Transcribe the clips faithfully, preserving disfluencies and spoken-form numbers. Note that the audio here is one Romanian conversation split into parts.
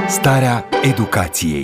Starea educației.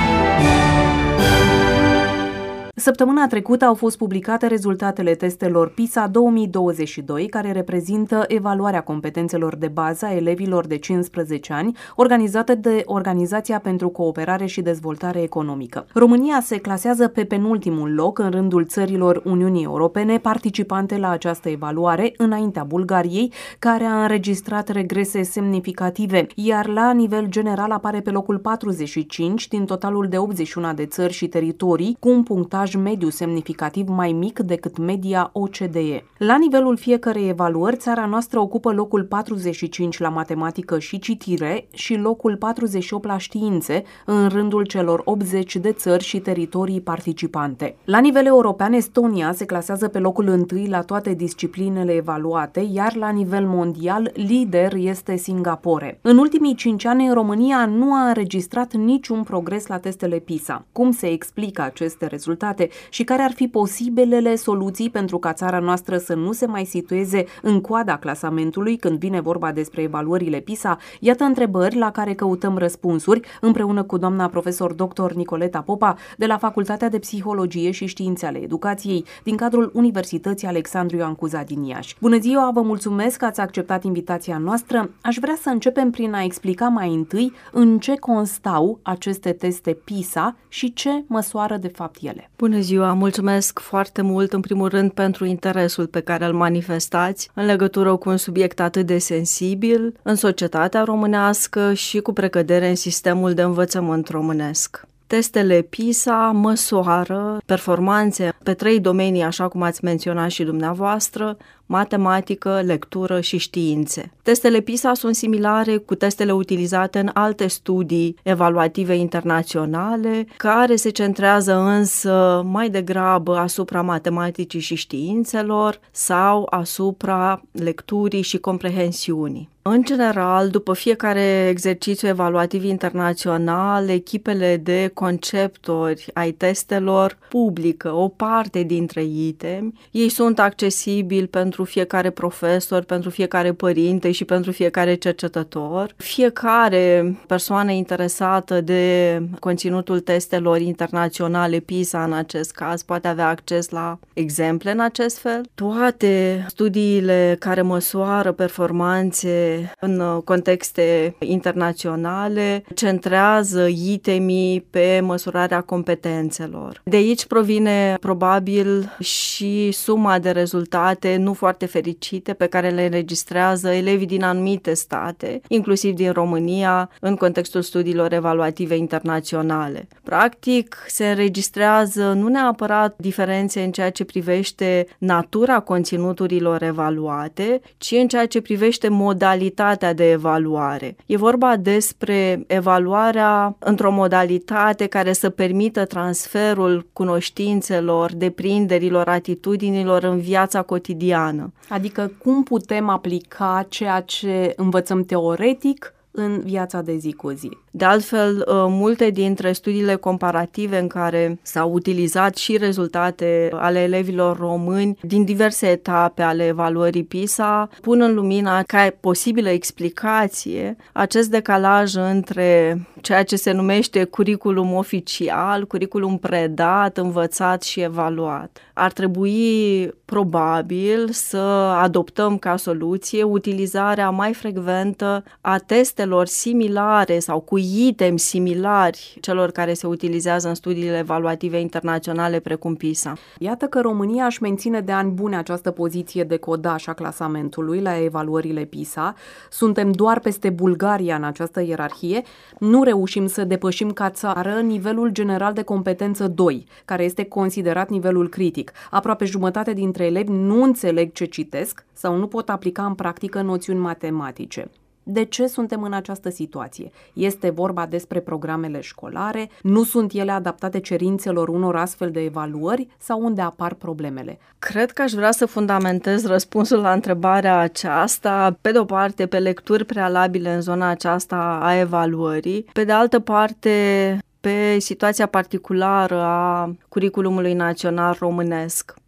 Săptămâna trecută au fost publicate rezultatele testelor PISA două mii douăzeci și doi, care reprezintă evaluarea competențelor de bază a elevilor de cincisprezece ani, organizată de Organizația pentru Cooperare și Dezvoltare Economică. România se clasează pe penultimul loc în rândul țărilor Uniunii Europene participante la această evaluare, înaintea Bulgariei, care a înregistrat regrese semnificative, iar la nivel general apare pe locul patruzeci și cinci din totalul de optzeci și unu de țări și teritorii, cu un punctaj mediu semnificativ mai mic decât media O C D E. La nivelul fiecărei evaluări, țara noastră ocupă locul patruzeci și cinci la matematică și citire și locul patruzeci și opt la științe, în rândul celor optzeci de țări și teritorii participante. La nivel european, Estonia se clasează pe locul întâi la toate disciplinele evaluate, iar la nivel mondial, lider este Singapore. În ultimii cinci ani, România nu a înregistrat niciun progres la testele PISA. Cum se explică aceste rezultate și care ar fi posibilele soluții pentru ca țara noastră să nu se mai situeze în coada clasamentului când vine vorba despre evaluările PISA? Iată întrebări la care căutăm răspunsuri împreună cu doamna profesor doctor Nicoleta Popa de la Facultatea de Psihologie și Științe ale Educației din cadrul Universității Alexandru Ioan Cuza din Iași. Bună ziua, vă mulțumesc că ați acceptat invitația noastră. Aș vrea să începem prin a explica mai întâi în ce constau aceste teste PISA și ce măsoară de fapt ele. Bună ziua, mulțumesc foarte mult în primul rând pentru interesul pe care îl manifestați în legătură cu un subiect atât de sensibil în societatea românească și cu precădere în sistemul de învățământ românesc. Testele PISA măsoară performanțe pe trei domenii, așa cum ați menționat și dumneavoastră: matematică, lectură și științe. Testele PISA sunt similare cu testele utilizate în alte studii evaluative internaționale, care se centrează însă mai degrabă asupra matematicii și științelor sau asupra lecturii și comprehensiunii. În general, după fiecare exercițiu evaluativ internațional, echipele de conceptori ai testelor publică o parte dintre itemi. Ei sunt accesibili pentru fiecare profesor, pentru fiecare părinte și pentru fiecare cercetător. Fiecare persoană interesată de conținutul testelor internaționale PISA, în acest caz, poate avea acces la exemple în acest fel. Toate studiile care măsoară performanțe în contexte internaționale centrează itemii pe măsurarea competențelor. De aici provine probabil și suma de rezultate nu foarte fericite pe care le înregistrează elevii din anumite state, inclusiv din România, în contextul studiilor evaluative internaționale. Practic, se înregistrează nu neapărat diferențe în ceea ce privește natura conținuturilor evaluate, ci în ceea ce privește modalitatea de evaluare. E vorba despre evaluarea într-o modalitate care să permită transferul cunoștințelor, deprinderilor, atitudinilor în viața cotidiană. Adică cum putem aplica ceea ce învățăm teoretic în viața de zi cu zi. De altfel, multe dintre studiile comparative în care s-au utilizat și rezultate ale elevilor români din diverse etape ale evaluării PISA pun în lumină ca posibilă explicație acest decalaj între ceea ce se numește curriculum oficial, curriculum predat, învățat și evaluat. Ar trebui probabil să adoptăm ca soluție utilizarea mai frecventă a testelor similare sau cu itemi similari celor care se utilizează în studiile evaluative internaționale precum PISA. Iată că România își menține de ani bune această poziție de codaș a clasamentului la evaluările PISA. Suntem doar peste Bulgaria în această ierarhie. Nu reușim să depășim ca țară nivelul general de competență doi, care este considerat nivelul critic. Aproape jumătate dintre elevi nu înțeleg ce citesc sau nu pot aplica în practică noțiuni matematice. De ce suntem în această situație? Este vorba despre programele școlare? Nu sunt ele adaptate cerințelor unor astfel de evaluări sau unde apar problemele? Cred că aș vrea să fundamentez răspunsul la întrebarea aceasta, pe de o parte, pe lecturi prealabile în zona aceasta a evaluării, pe de altă parte, pe situația particulară a curriculumului național românesc.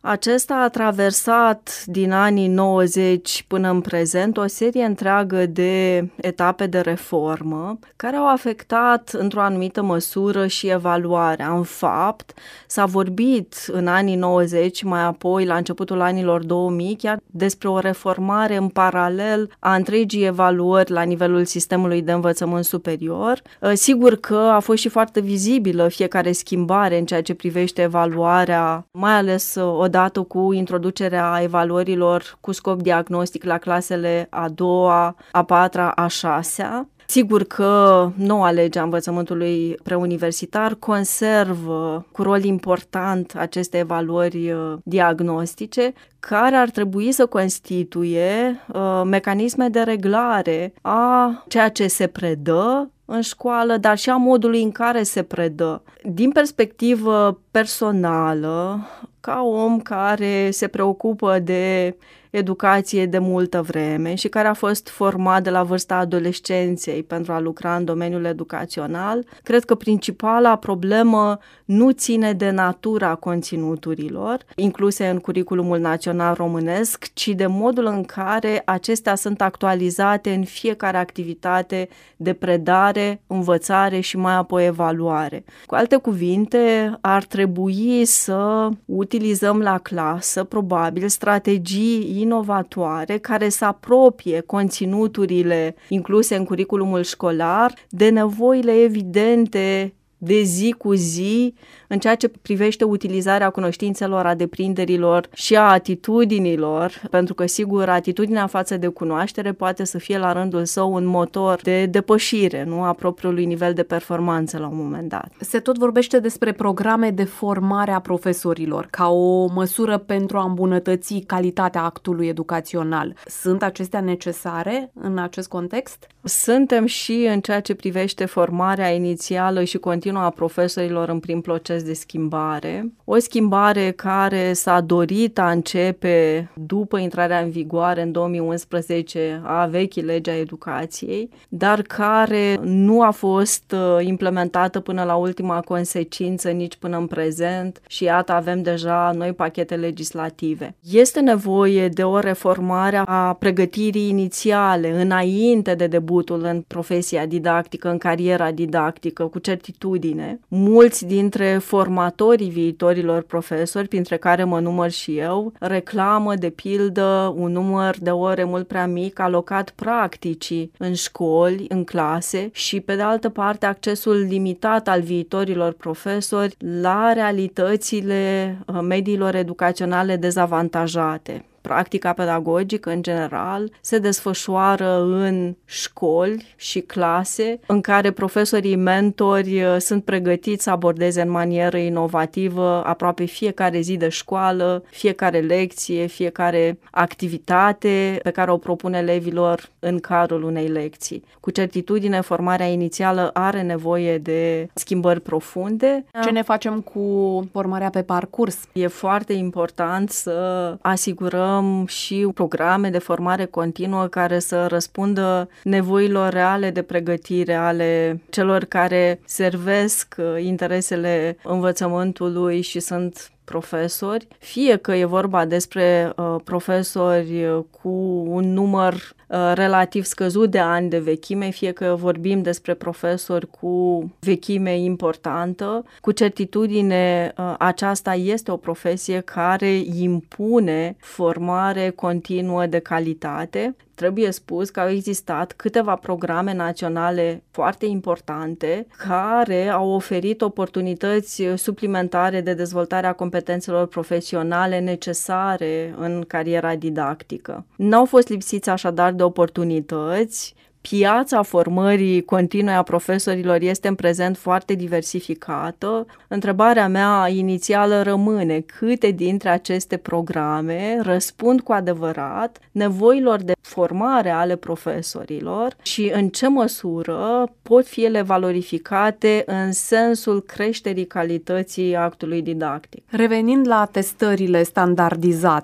Acesta a traversat din anii nouăzeci până în prezent o serie întreagă de etape de reformă care au afectat într-o anumită măsură și evaluarea. În fapt, s-a vorbit în anii nouăzeci, mai apoi la începutul anilor două mii, chiar despre o reformare în paralel a întregii evaluări la nivelul sistemului de învățământ superior. Sigur că a fost și foarte vizibilă fiecare schimbare în ceea ce privește evaluarea, mai ales odată cu introducerea evaluărilor cu scop diagnostic la clasele a doua, a patra, a șasea. Sigur că noua lege a învățământului preuniversitar conservă cu rol important aceste evaluări diagnostice, care ar trebui să constituie uh, mecanisme de reglare a ceea ce se predă în școală, dar și a modului în care se predă. Din perspectivă personală, ca om care se preocupă de educație de multă vreme și care a fost format de la vârsta adolescenței pentru a lucra în domeniul educațional, cred că principala problemă nu ține de natura conținuturilor incluse în Curiculumul Național Românesc, ci de modul în care acestea sunt actualizate în fiecare activitate de predare, învățare și mai apoi evaluare. Cu alte cuvinte, ar trebui să utilizăm la clasă, probabil, strategii inovatoare care să apropie conținuturile incluse în curiculumul școlar de nevoile evidente de zi cu zi în ceea ce privește utilizarea cunoștințelor, a deprinderilor și a atitudinilor, pentru că, sigur, atitudinea față de cunoaștere poate să fie la rândul său un motor de depășire, nu, a propriului nivel de performanță la un moment dat. Se tot vorbește despre programe de formare a profesorilor ca o măsură pentru a îmbunătăți calitatea actului educațional. Sunt acestea necesare în acest context? Suntem și în ceea ce privește formarea inițială și continuă a profesorilor în prim proces de schimbare. O schimbare care s-a dorit a începe după intrarea în vigoare în două mii unsprezece a vechii legi a educației, dar care nu a fost implementată până la ultima consecință nici până în prezent și iată avem deja noi pachete legislative. Este nevoie de o reformare a pregătirii inițiale înainte de debutul în profesia didactică, în cariera didactică, cu certitudine. Mulți dintre formatorii viitorilor profesori, printre care mă număr și eu, reclamă, de pildă, un număr de ore mult prea mic alocat practicii în școli, în clase și, pe de altă parte, accesul limitat al viitorilor profesori la realitățile mediilor educaționale dezavantajate. Practica pedagogică, în general, se desfășoară în școli și clase în care profesorii mentori sunt pregătiți să abordeze în manieră inovativă aproape fiecare zi de școală, fiecare lecție, fiecare activitate pe care o propune elevilor în cadrul unei lecții. Cu certitudine, formarea inițială are nevoie de schimbări profunde. Ce ne facem cu formarea pe parcurs? E foarte important să asigurăm și programe de formare continuă care să răspundă nevoilor reale de pregătire ale celor care servesc interesele învățământului și sunt profesori, fie că e vorba despre uh, profesori cu un număr uh, relativ scăzut de ani de vechime, fie că vorbim despre profesori cu vechime importantă. Cu certitudine, uh, aceasta este o profesie care impune formare continuă de calitate. Trebuie spus că au existat câteva programe naționale foarte importante care au oferit oportunități suplimentare de dezvoltare a competențelor profesionale necesare în cariera didactică. N-au fost lipsiți așadar de oportunități. Piața formării continue a profesorilor este în prezent foarte diversificată. Întrebarea mea inițială rămâne: câte dintre aceste programe răspund cu adevărat nevoilor de formare ale profesorilor și în ce măsură pot fi ele valorificate în sensul creșterii calității actului didactic? Revenind la testările standardizate,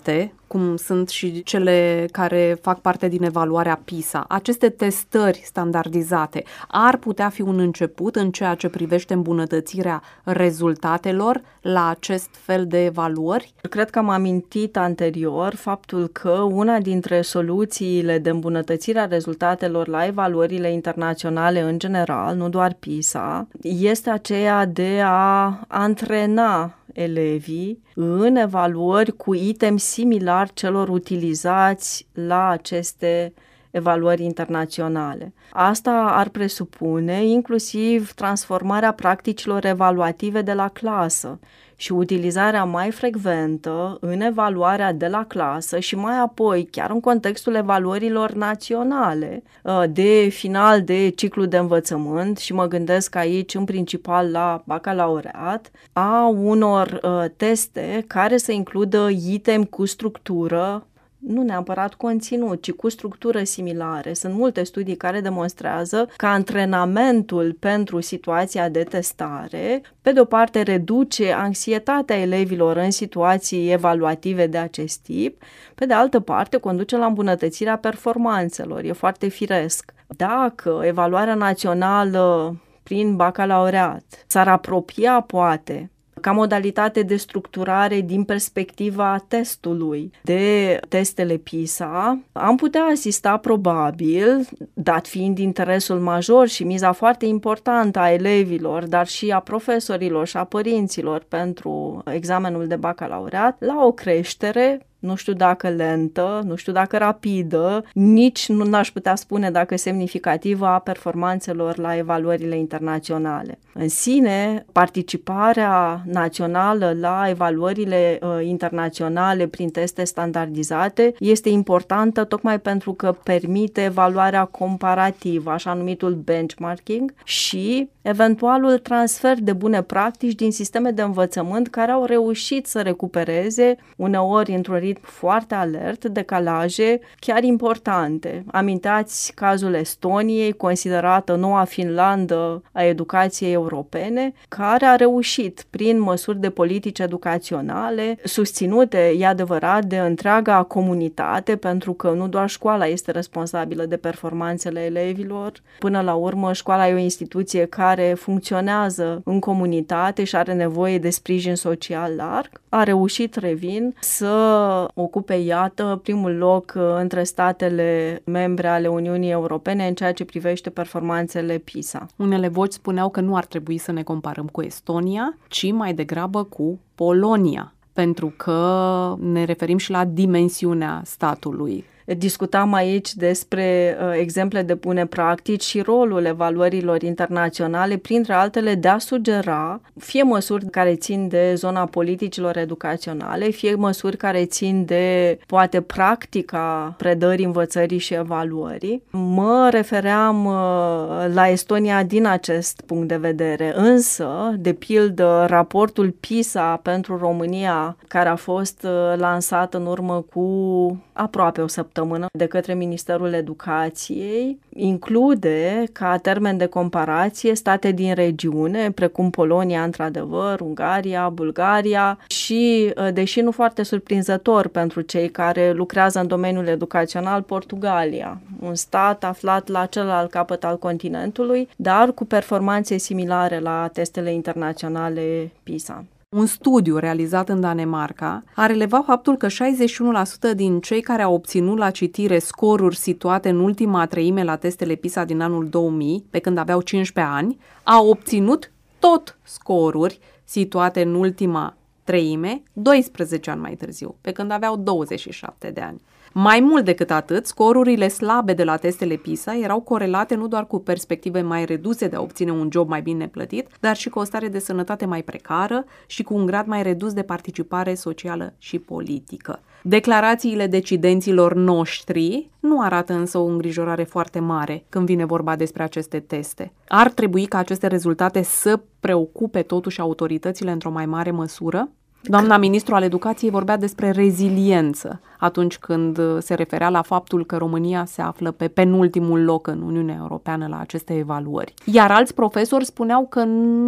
cum sunt și cele care fac parte din evaluarea PISA, aceste testări standardizate ar putea fi un început în ceea ce privește îmbunătățirea rezultatelor la acest fel de evaluări? Cred că am amintit anterior faptul că una dintre soluțiile de îmbunătățire a rezultatelor la evaluările internaționale în general, nu doar PISA, este aceea de a antrena elevii în evaluări cu item similar celor utilizați la aceste evaluări internaționale. Asta ar presupune inclusiv transformarea practicilor evaluative de la clasă și utilizarea mai frecventă în evaluarea de la clasă și mai apoi, chiar în contextul evaluărilor naționale de final de ciclu de învățământ, și mă gândesc aici în principal la bacalaureat, a unor teste care să includă item cu structură, nu neapărat conținut, ci cu structură similare. Sunt multe studii care demonstrează că antrenamentul pentru situația de testare, pe de o parte, reduce anxietatea elevilor în situații evaluative de acest tip, pe de altă parte, conduce la îmbunătățirea performanțelor. E foarte firesc. Dacă evaluarea națională prin bacalaureat s-ar apropia, poate, ca modalitate de structurare din perspectiva testului de testele PISA, am putea asista probabil, dat fiind interesul major și miza foarte importantă a elevilor, dar și a profesorilor și a părinților pentru examenul de bacalaureat, la o creștere, nu știu dacă lentă, nu știu dacă rapidă, nici nu n-aș putea spune dacă semnificativă a performanțelor la evaluările internaționale. În sine, participarea națională la evaluările uh, internaționale prin teste standardizate este importantă tocmai pentru că permite evaluarea comparativă, așa numitul benchmarking, și eventualul transfer de bune practici din sisteme de învățământ care au reușit să recupereze, uneori într-un ritm foarte alert, decalaje chiar importante. Amintați cazul Estoniei, considerată noua Finlandă a educației europene, care a reușit prin măsuri de politici educaționale, susținute, e adevărat, de întreaga comunitate, pentru că nu doar școala este responsabilă de performanțele elevilor. Până la urmă, școala e o instituție care funcționează în comunitate și are nevoie de sprijin social larg. A reușit, revin, să ocupe, iată, primul loc între statele membre ale Uniunii Europene în ceea ce privește performanțele PISA. Unele voci spuneau că nu ar trebui să ne comparăm cu Estonia, ci mai degrabă cu Polonia, pentru că ne referim și la dimensiunea statului. Discutam aici despre uh, exemple de bune practici și rolul evaluărilor internaționale, printre altele de a sugera fie măsuri care țin de zona politicilor educaționale, fie măsuri care țin de, poate, practica predării, învățării și evaluării. Mă refeream uh, la Estonia din acest punct de vedere, însă, de pildă, raportul PISA pentru România, care a fost uh, lansat în urmă cu aproape o săptămână de către Ministerul Educației, include ca termen de comparație state din regiune, precum Polonia, într-adevăr, Ungaria, Bulgaria și, deși nu foarte surprinzător pentru cei care lucrează în domeniul educațional, Portugalia, un stat aflat la celălalt capăt al continentului, dar cu performanțe similare la testele internaționale PISA. Un studiu realizat în Danemarca a relevat faptul că șaizeci și unu la sută din cei care au obținut la citire scoruri situate în ultima treime la testele PISA din anul două mii, pe când aveau cincisprezece ani, au obținut tot scoruri situate în ultima treime doisprezece ani mai târziu, pe când aveau douăzeci și șapte de ani. Mai mult decât atât, scorurile slabe de la testele PISA erau corelate nu doar cu perspective mai reduse de a obține un job mai bine plătit, dar și cu o stare de sănătate mai precară și cu un grad mai redus de participare socială și politică. Declarațiile decidenților noștri nu arată însă o îngrijorare foarte mare când vine vorba despre aceste teste. Ar trebui ca aceste rezultate să preocupe totuși autoritățile într-o mai mare măsură? Doamna ministru al educației vorbea despre reziliență atunci când se referea la faptul că România se află pe penultimul loc în Uniunea Europeană la aceste evaluări. Iar alți profesori spuneau că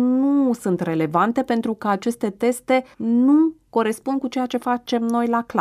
nu sunt relevante pentru că aceste teste nu corespund cu ceea ce facem noi la clasă.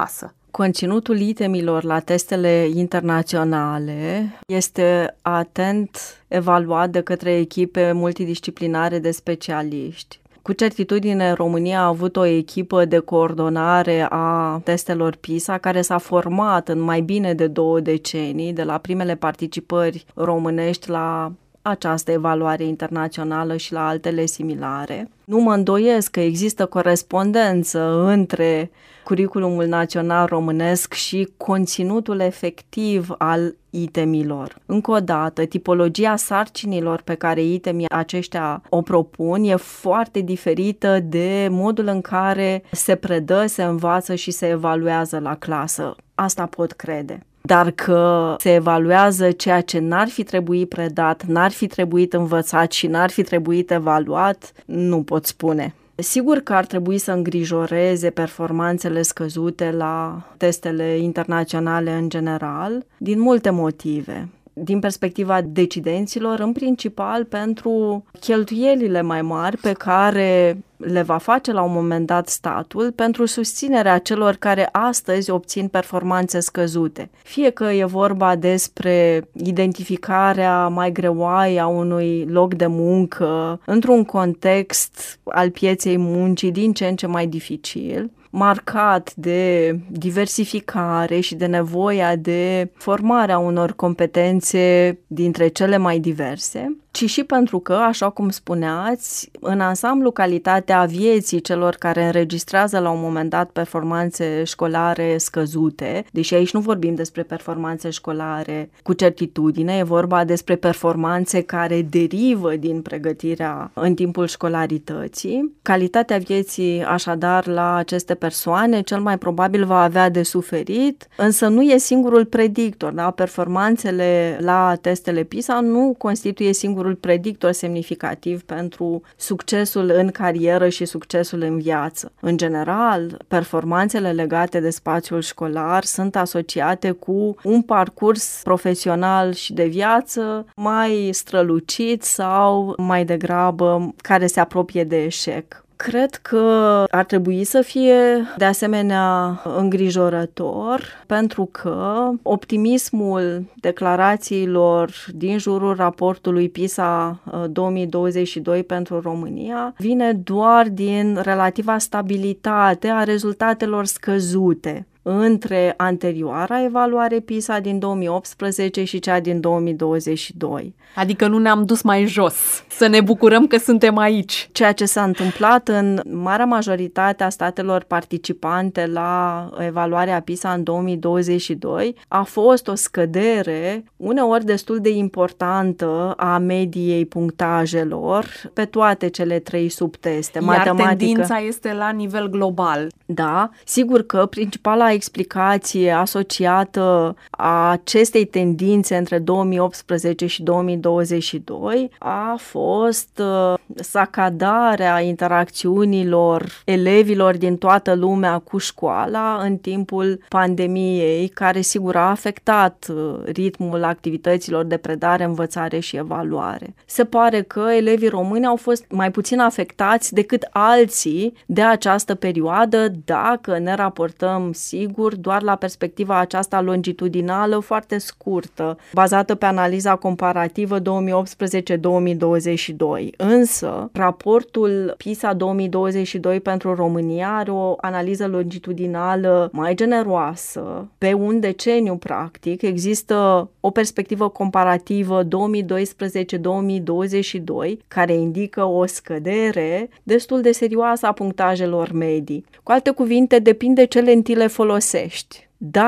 Conținutul itemilor la testele internaționale este atent evaluat de către echipe multidisciplinare de specialiști. Cu certitudine, România a avut o echipă de coordonare a testelor PISA care s-a format în mai bine de două decenii, de la primele participări românești la această evaluare internațională și la altele similare. Nu mă îndoiesc că există corespondență între curriculumul național românesc și conținutul efectiv al itemilor. Încă o dată, tipologia sarcinilor pe care itemii aceștia o propun e foarte diferită de modul în care se predă, se învață și se evaluează la clasă. Asta pot crede. Dar că se evaluează ceea ce n-ar fi trebuit predat, n-ar fi trebuit învățat și n-ar fi trebuit evaluat, nu pot spune. Sigur că ar trebui să îngrijoreze performanțele scăzute la testele internaționale în general, din multe motive. Din perspectiva decidenților, în principal pentru cheltuielile mai mari pe care le va face la un moment dat statul pentru susținerea celor care astăzi obțin performanțe scăzute. Fie că e vorba despre identificarea mai greoaie a unui loc de muncă într-un context al pieței muncii din ce în ce mai dificil, marcat de diversificare și de nevoia de formarea unor competențe dintre cele mai diverse, ci și pentru că, așa cum spuneați, în ansamblu calitatea vieții celor care înregistrează la un moment dat performanțe școlare scăzute, deși aici nu vorbim despre performanțe școlare cu certitudine, e vorba despre performanțe care derivă din pregătirea în timpul școlarității. Calitatea vieții, așadar, la aceste persoane cel mai probabil va avea de suferit, însă nu e singurul predictor, da? Performanțele la testele PISA nu constituie singurul predictor semnificativ pentru succesul în carieră și succesul în viață. În general, performanțele legate de spațiul școlar sunt asociate cu un parcurs profesional și de viață mai strălucit sau mai degrabă care se apropie de eșec. Cred că ar trebui să fie de asemenea îngrijorător pentru că optimismul declarațiilor din jurul raportului PISA două mii douăzeci și doi pentru România vine doar din relativa stabilitate a rezultatelor scăzute între anterioara evaluare PISA din două mii optsprezece și cea din două mii douăzeci și doi. Adică nu ne-am dus mai jos, să ne bucurăm că suntem aici. Ceea ce s-a întâmplat în marea majoritate a statelor participante la evaluarea PISA în două mii douăzeci și doi a fost o scădere uneori destul de importantă a mediei punctajelor pe toate cele trei subteste. Iar matematică. Tendința este la nivel global. Da, sigur că principala explicație asociată a acestei tendințe între două mii optsprezece și două mii douăzeci și doi a fost uh, sacadarea interacțiunilor elevilor din toată lumea cu școala în timpul pandemiei, care sigur a afectat uh, ritmul activităților de predare, învățare și evaluare. Se pare că elevii români au fost mai puțin afectați decât alții de această perioadă, dacă ne raportăm sigur doar la perspectiva aceasta longitudinală foarte scurtă, bazată pe analiza comparativă două mii optsprezece două mii douăzeci și doi. Însă, raportul PISA două mii douăzeci și doi pentru România are o analiză longitudinală mai generoasă. Pe un deceniu, practic, există o perspectivă comparativă două mii doisprezece două mii douăzeci și doi, care indică o scădere destul de serioasă a punctajelor medii. Cu alte cuvinte, depinde ce lentile folosești.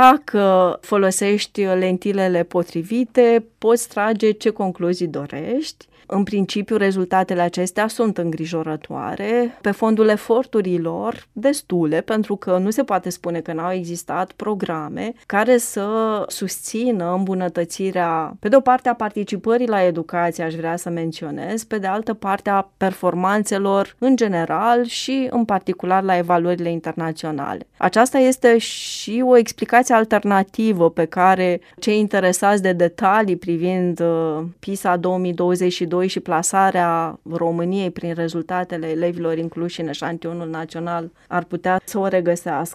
Dacă folosești lentilele potrivite, poți trage ce concluzii dorești. În principiu, rezultatele acestea sunt îngrijorătoare pe fondul eforturilor destule, pentru că nu se poate spune că n-au existat programe care să susțină îmbunătățirea, pe de o parte, a participării la educație, aș vrea să menționez, pe de altă parte, a performanțelor în general și în particular la evaluările internaționale. Aceasta este și o explicație alternativă pe care cei interesați de detalii privind PISA două mii douăzeci și doi și plasarea României prin rezultatele elevilor incluși în eșantionul național ar putea să o regăsească.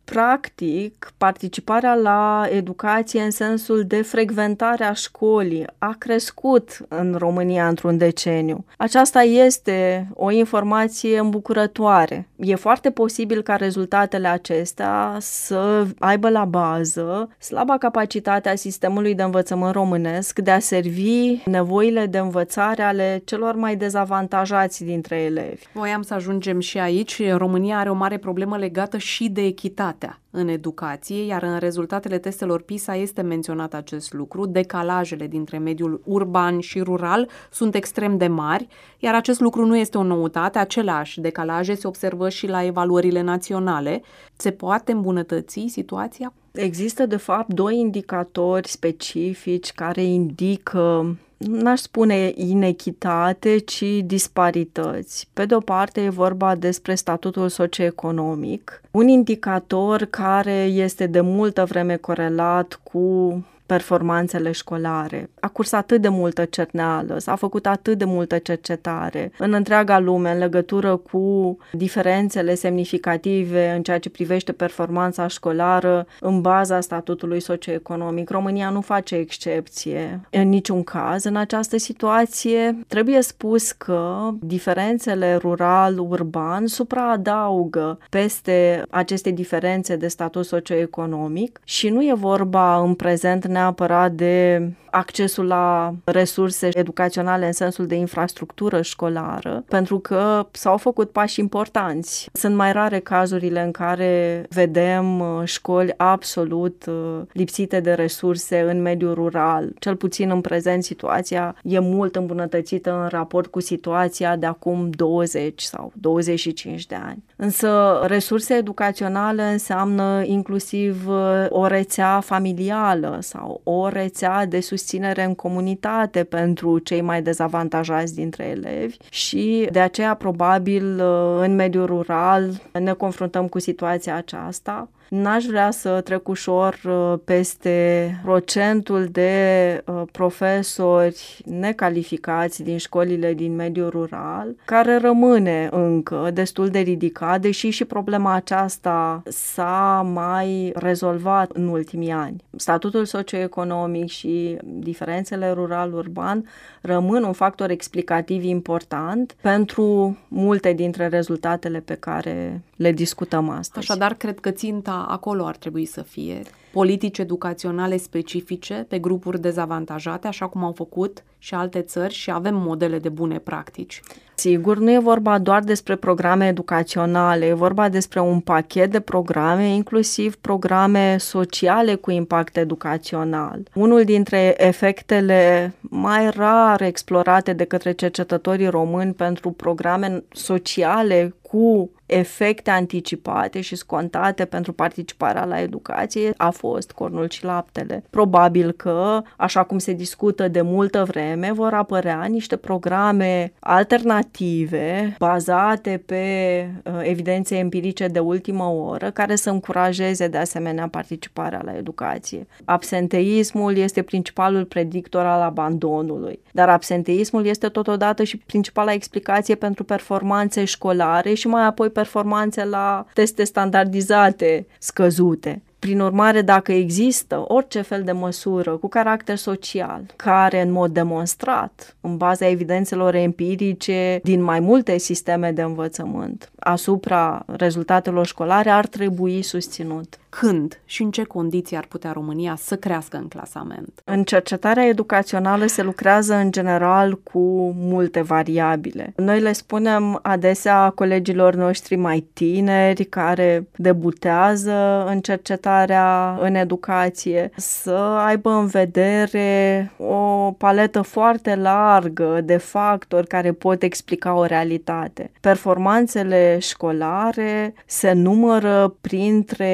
Practic, participarea la educație în sensul de frecventare a școlii a crescut în România într-un deceniu. Aceasta este o informație îmbucurătoare. E foarte posibil ca rezultatele acestea să aibă la bază slaba capacitate a sistemului de învățământ românesc de a servi nevoile de învățare ale celor mai dezavantajați dintre elevi. Voiam să ajungem și aici. România are o mare problemă legată și de echitate în educație, iar în rezultatele testelor PISA este menționat acest lucru. Decalajele dintre mediul urban și rural sunt extrem de mari, iar acest lucru nu este o noutate. Aceleași decalaje se observă și la evaluările naționale. Se poate îmbunătăți situația? Există, de fapt, doi indicatori specifici care indică, n-aș spune inechitate, ci disparități. Pe de o parte e vorba despre statutul socioeconomic, un indicator care este de multă vreme corelat cu performanțele școlare. A curs atât de multă cerneală, s-a făcut atât de multă cercetare în întreaga lume în legătură cu diferențele semnificative în ceea ce privește performanța școlară în baza statutului socioeconomic. România nu face excepție în niciun caz în această situație. Trebuie spus că diferențele rural-urban supraadaugă peste aceste diferențe de statut socioeconomic și nu e vorba în prezent neapărat de accesul la resurse educaționale în sensul de infrastructură școlară, pentru că s-au făcut pași importanți. Sunt mai rare cazurile în care vedem școli absolut lipsite de resurse în mediul rural. Cel puțin în prezent situația e mult îmbunătățită în raport cu situația de acum douăzeci sau douăzeci și cinci de ani. Însă resurse educaționale înseamnă inclusiv o rețea familială sau o rețea de susținere în comunitate pentru cei mai dezavantajați dintre elevi și de aceea probabil în mediul rural ne confruntăm cu situația aceasta. N-aș vrea să trec ușor peste procentul de profesori necalificați din școlile din mediul rural, care rămâne încă destul de ridicat, deși și problema aceasta s-a mai rezolvat în ultimii ani. Statutul socioeconomic și diferențele rural-urban rămân un factor explicativ important pentru multe dintre rezultatele pe care le discutăm astăzi. Așadar, cred că ținta acolo ar trebui să fie politici educaționale specifice pe grupuri dezavantajate, așa cum au făcut și alte țări și avem modele de bune practici. Sigur, nu e vorba doar despre programe educaționale, e vorba despre un pachet de programe, inclusiv programe sociale cu impact educațional. Unul dintre efectele mai rar explorate de către cercetătorii români pentru programe sociale cu efecte anticipate și scontate pentru participarea la educație a fost cornul și laptele. Probabil că, așa cum se discută de multă vreme, vor apărea niște programe alternative bazate pe uh, evidențe empirice de ultimă oră care să încurajeze de asemenea participarea la educație. Absenteismul este principalul predictor al abandonului, dar absenteismul este totodată și principala explicație pentru performanțe școlare și mai apoi performanțe la teste standardizate scăzute. Prin urmare, dacă există orice fel de măsură cu caracter social, care în mod demonstrat, în baza evidențelor empirice din mai multe sisteme de învățământ, asupra rezultatelor școlare, ar trebui susținut. Când și în ce condiții ar putea România să crească în clasament? În cercetarea educațională se lucrează în general cu multe variabile. Noi le spunem adesea colegilor noștri mai tineri care debutează în cercetarea în educație să aibă în vedere o paletă foarte largă de factori care pot explica o realitate. Performanțele școlare se numără printre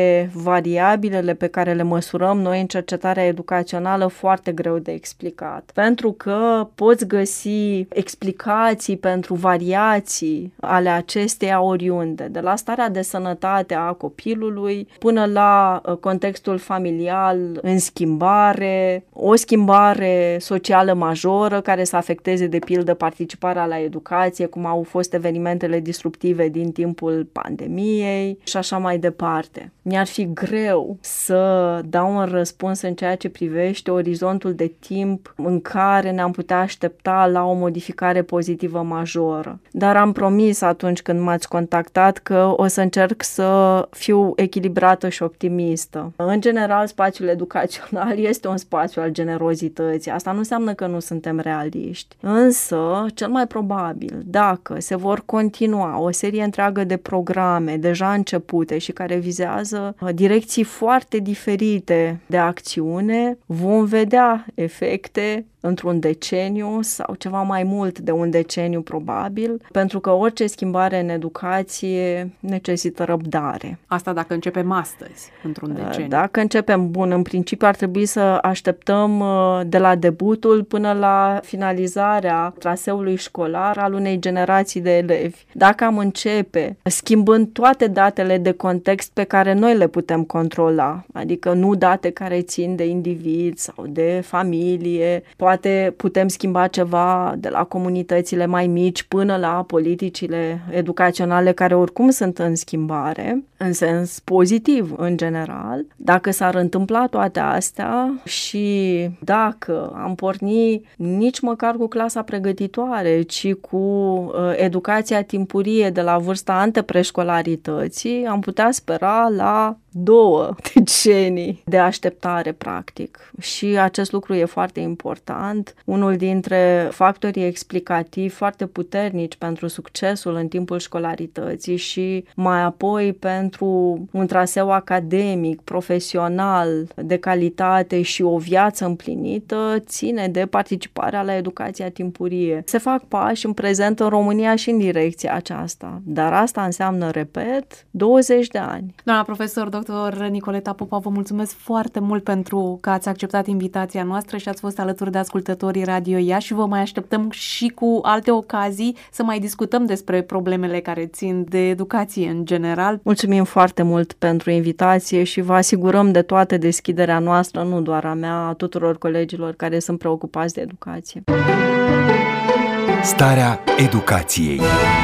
variabilele pe care le măsurăm noi în cercetarea educațională foarte greu de explicat. Pentru că poți găsi explicații pentru variații ale acesteia oriunde, de la starea de sănătate a copilului până la contextul familial în schimbare, o schimbare socială majoră care să afecteze de pildă participarea la educație, cum au fost evenimentele disruptive din timpul pandemiei și așa mai departe. Mi-ar fi greu să dau un răspuns în ceea ce privește orizontul de timp în care ne-am putea aștepta la o modificare pozitivă majoră. Dar am promis atunci când m-ați contactat că o să încerc să fiu echilibrată și optimistă. În general, spațiul educațional este un spațiu al generozității. Asta nu înseamnă că nu suntem realiști. Însă, cel mai probabil, dacă se vor continua o serie întreagă de programe deja începute și care vizează direcții foarte diferite de acțiune, vom vedea efecte într-un deceniu sau ceva mai mult de un deceniu probabil, pentru că orice schimbare în educație necesită răbdare. Asta dacă începem astăzi, într-un deceniu. Dacă începem, bun, în principiu ar trebui să așteptăm de la debutul până la finalizarea traseului școlar al unei generații de elevi. Dacă am începe schimbând toate datele de context pe care noi le putem controla, adică nu date care țin de individ sau de familie, poate putem schimba ceva de la comunitățile mai mici până la politicile educaționale care oricum sunt în schimbare, în sens pozitiv în general. Dacă s-ar întâmpla toate astea și dacă am porni nici măcar cu clasa pregătitoare, ci cu uh, educația timpurie de la vârsta antepreșcolarității, am putea spera la două decenii de așteptare, practic. Și acest lucru e foarte important. Unul dintre factorii explicativi foarte puternici pentru succesul în timpul școlarității și mai apoi pentru un traseu academic, profesional, de calitate și o viață împlinită, ține de participarea la educația timpurie. Se fac pași în prezent în România și în direcția aceasta, dar asta înseamnă, repet, douăzeci de ani. Doamna profesor, doctor Nicoleta Popa, vă mulțumesc foarte mult pentru că ați acceptat invitația noastră și ați fost alături de ascultătorii Radio Iași și vă mai așteptăm și cu alte ocazii să mai discutăm despre problemele care țin de educație în general. Mulțumim foarte mult pentru invitație și vă asigurăm de toată deschiderea noastră, nu doar a mea, a tuturor colegilor care sunt preocupați de educație. Starea educației.